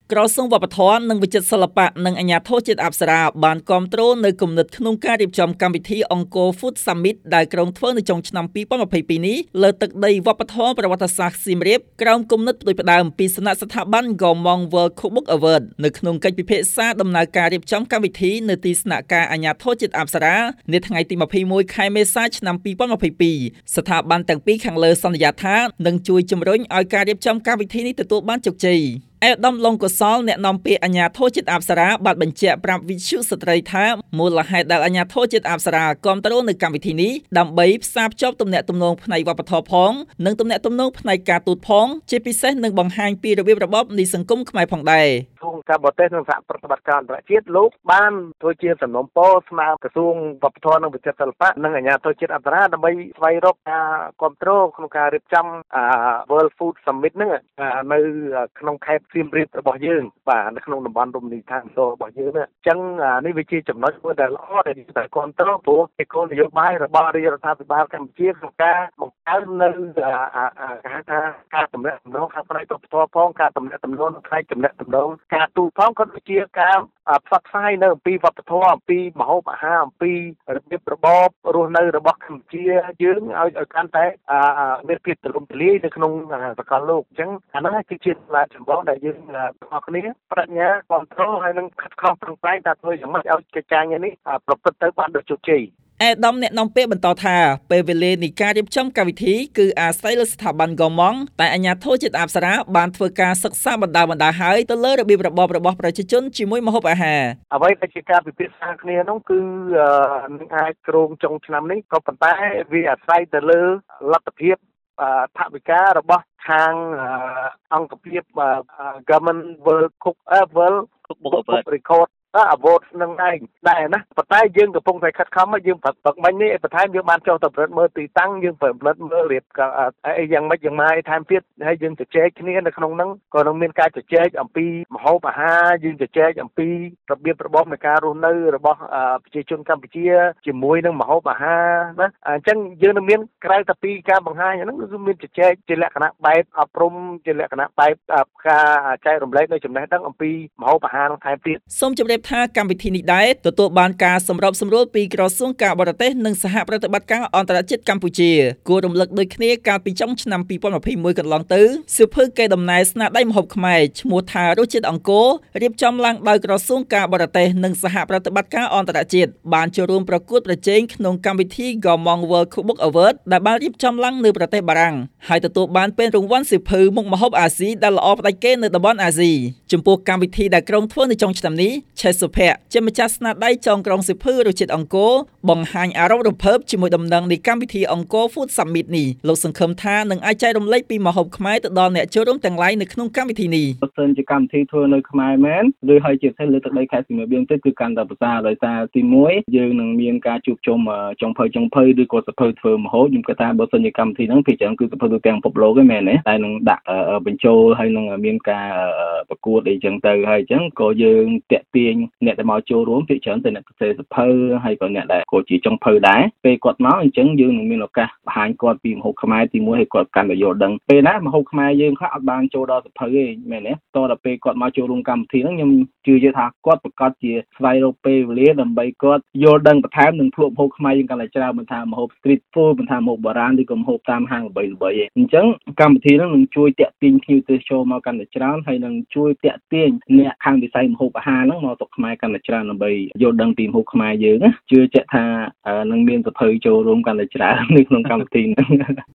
ក្រសួងវប្បធម៌និងវិចិត្រសិល្បៈនិងអាជ្ញាធរជាតិអប្សរាបានគាំទ្រនៅគំនិតក្នុងការរៀបចំកម្មវិធីអង្គរ Food Summit ដែលក្រុងធ្វើនៅចុងឆ្នាំ2022នេះលើទឹកដីវប្បធម៌ប្រវត្តិសាស្ត្រសៀមរាបក្រោមគំនិតផ្ដួចផ្ដើមពីសំណាក់ស្ថាប័ន Gaomong World Cookbook Award នៅក្នុងកិច្ចពិភាក្សាដំណើរការរៀបចំកម្មវិធីនៅទីស្នាក់ការអាជ្ញាធរជាតិអប្សរានៅថ្ងៃទី21ខែមេសាឆ្នាំ2022ស្ថាប័នទាំងពីរខាងលើសន្យាថានឹងជួយជំរុញឲ្យការរៀបចំកម្មវិធីនេះទទួលបានជោគជ័យឯកឧត្តមលងកុសលអ្នកនាំពាក្យអាជ្ញាធរជាតិអប្សរាបានបញ្ជាក់ប្រាប់វិទ្យុស្ត្រីថាមូលហេតុដែលអាជ្ញាធរជាតិអប្សរាគាំទ្រនៅកម្មវិធីនេះដើម្បីផ្សារភ្ជាប់ទំនាក់ទំនងផ្នែកវប្បធម៌ផងនិងទំនាក់ទំនងផ្នែកការទូតផងជាពិសេសនឹងបង្ហាញពីរបៀបរបបនៃសង្គមខ្មែរផងដែរក្រសួងការបរទេសនិងសហប្រតិបត្តិការអន្តរជាតិលោកបានធ្វើជាសំណុំពរស្នើក្រសួងវប្បធម៌និងវិចិត្រសិល្បៈនិងអាជ្ញាធរជាតិអប្សរាដើម្បីស្វែងរកការគាំទ្រក្នុងការរៀបចំ World Food Summit ហ្នឹងនៅក្នុងខេត្តសៀមរាបរបស់យើងបាទនៅក្នុងតំបន់រមណីយដ្ឋានរបស់យើងហ្នឹងអញ្ចឹងនេះវាជាចំណុចមួយដែលល្អដែលតែគាំទ្រព្រោះជាគោលនយោបាយរបស់រាជរដ្ឋាភិបាលកម្ពុជាក្នុងការបង្កើននៅគេហៅថាការទំនាក់ទំនងខាងផ្នែកវប្បធម៌ផងការទំនាក់ទំនងផ្នែកទំនាក់ទំនងការទូតផងក៏ដូចជាការផ្សព្វផ្សាយនៅអំពីវប្បធម៌អំពីម្ហូបអាហារអំពីរបៀបរបបរស់នៅរបស់កម្ពុជាយើងឲ្យកាន់តែមានភាពទូលំទូលាយនៅក្នុងសកលលោកអញ្ចឹងអានោះគឺជាចម្បងដែលយើងទាំងអស់គ្នាប្រាជ្ញាគ្រប់គ្រងហើយនឹងខិតខំប្រឹងប្រែងថាធ្វើយ៉ាងម៉េចឲ្យកិច្ចការងារនេះប្រព្រឹត្តទៅបានដោយជោគជ័យឯកឧត្តមអ្នកនាំពាក្យបន្តថាពេលវេលានៃការរៀបចំកម្មវិធីគឺអាស្រ័យលើស្ថាប័ន Gaomong តែអាជ្ញាធរជាតិអប្សរាបានធ្វើការសិក្សាបណ្ដាហើយទៅលើរបៀបរបបរបស់ប្រជាជនជាមួយម្ហូបអាហារអ្វីដែលជាការពិភាក្សាគ្នានោះគឺនឹងអាចគ្រោងចុងឆ្នាំនេះក៏ប៉ុន្តែវាអាស្រ័យទៅលើលទ្ធភាពថវិការបស់ខាងអង្គភាព Government World Cookbook Record Award នឹងឯងដែរណាប៉ុន្តែយើងកំពុងតែខិតខំយើងប្រឹកមិញនេះបន្ថែមយើងបានចុះទៅប្រឹកមើលទីតាំងយើងប្រឹកមើលរៀបអីយ៉ាងម៉េចយ៉ាងម៉ាយថែមទៀតហើយយើងជជែកគ្នានៅក្នុងហ្នឹងក៏នឹងមានការជជែកអំពីម្ហូបអាហារយើងជជែកអំពីរបៀបរបបនៃការរស់នៅរបស់ប្រជាជនកម្ពុជាជាមួយនឹងម្ហូបអាហារណាអញ្ចឹងយើងនឹងមានក្រៅតែពីការបង្ហាញហ្នឹងគឺមានជជែកជាលក្ខណៈបែបអប់រំជាលក្ខណៈបែបការចែករំលែកនៅចំណេះដឹងអំពីម្ហូបអាហារនោះថែមទៀតសូមជម្រាបថាកម្មវិធីនេះដែរទទួលបានការសម្របសម្រួលពីក្រសួងការបរទេសនិងសហប្រតិបត្តិការអន្តរជាតិកម្ពុជាគួររំលឹកដូចគ្នាកាលពីចុងឆ្នាំ2021កន្លងទៅសៀវភៅកេរដំណែលស្នាដៃម្ហូបខ្មែរឈ្មោះថារសជាតិអង្គររៀបចំឡើងដោយក្រសួងការបរទេសនិងសហប្រតិបត្តិការអន្តរជាតិបានចូលរួមប្រកួតប្រជែងក្នុងកម្មវិធី Gaomong World Cookbook Award ដែលបានរៀបចំឡើងនៅប្រទេសបារាំងហើយទទួលបានពានរង្វាន់សៀវភៅមុខម្ហូបអាស៊ីដែលល្អផ្ដាច់គេនៅតំបន់អាស៊ីចំពោះកម្មវិធីដែលក្រុងធ្វើនៅចុងឆ្នាំនេះឆេសុភ័ក្រជាម្ចាស់ស្នាដៃចងក្រងសៀវភៅរសជាតិអង្គរបង្ហាញអារម្មណ៍រំភើបជាមួយដំណឹងនៃកម្មវិធីអង្គរ Food Summit នេះលោកសង្ឃឹមថានឹងអាចចែករំលែកពីម្ហូបខ្មែរទៅដល់អ្នកចូលរួមទាំងឡាយនៅក្នុងកម្មវិធីនេះបើសិនជាកម្មវិធីធ្វើនៅខ្មែរមែនឬហើយជាពិសេសលើទឹកដីខេត្តសៀមរាបយើងទៅគឺកាន់តែប្រសើរដោយសារទី1យើងនឹងមានការជួបជុំចុងភៅឬក៏សភៅធ្វើម្ហូបខ្ញុំគិតថាបើសិនជាកម្មវិធីហ្នឹងភាគច្រើនគឺសភៅទូទាំងពិភពលោកឯមែនទេតែនឹងដាក់បញ្ចូលហើយនឹងមានការប្រកួតអីចឹងទៅហើយអញ្ចឹងក៏យើងតាក់ទាញអ្នកដែលមកចូលរួមភាគច្រើនទៅអ្នកសរសេរសភៅហើយក៏អ្នកដែលក៏ជាចុងភៅដែរពេលគាត់មកអញ្ចឹងយើងនឹងមានឱកាសបង្ហាញគាត់ពីម្ហូបខ្មែរទី1ឲ្យគាត់កាន់តែយល់ដឹងពេលណាម្ហូបខ្មែរយើងខ្លះអត់បានចូលដល់សភៅទេមែនទេតដល់ពេលគាត់មកចូលរួមកម្មវិធីហ្នឹងខ្ញុំជឿថាគាត់ប្រកាសជាស្វែងរកពេលវេលាដើម្បីគាត់យល់ដឹងបន្ថែមនឹងភ្លក់ម្ហូបខ្មែរយើងកាន់តែច្រើនមិនថាម្ហូប street food មិនថាម្ហូបបុរាណឬក៏ម្ហូបតាមហាងល្បីៗទេអញ្ចឹងកម្មវិធីហ្នឹងនឹងជួយតាក់ទាញភ្ញៀវទេសចរមកកាន់តែច្រើនហើយនឹងជួយតាក់ទាញអ្នកខាងវិស័យម្ហូបអាហារហ្នឹងមកស្រុកខ្មែរកាន់តែច្រើនដើម្បីយល់ដឹងពីម្ហូបខ្មែរយើងជឿជាក់ថានឹងមានសភៅចូលរួមកាន់តែច្រើននៅក្នុងកម្មវិធីហ្នឹង